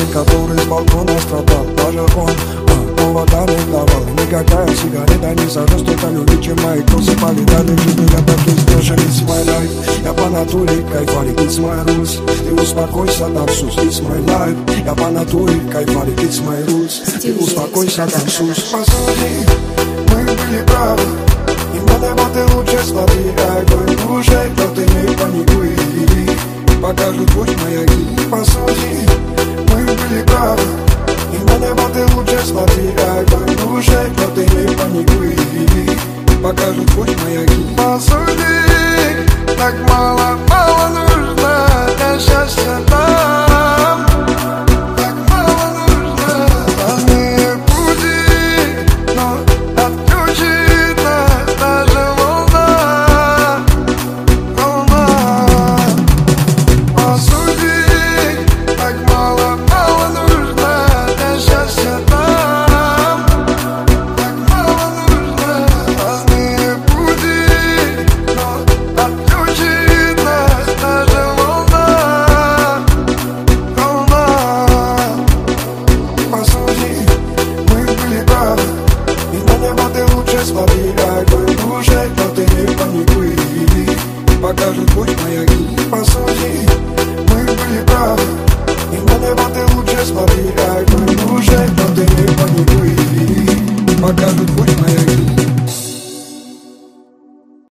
который с балкона страдал. Даже он повода не давал. Никакая сигарета не сожжет столько любви, чем мои косы полетали. Люди, я так и сделал, it's my life. Я по натуре кайфарик, it's my rules. Ты успокойся, танцуй, it's my life. Я по натуре кайфарик, it's my rules. Ты успокойся, танцуй. Посуди, мы были правы. И на небо ты лучше смотри, какой душе, то ты не паникуй. Покажут путь маяки. Посуди, мы были правы. И на небо ты лучше смотри, какой душе, то ты не паникуй. Покажут путь маяки. Посуди, так мало, мало нужно для счастья там. Так мало нужно разные пути, но отключит нас даже волна. Волна. Посуди, так мало, мало нужно для счастья там. Так мало нужно разные пути, но отключит нас даже волна. Волна. Посуди, мы были правы. И на небо ты лучше смотри, как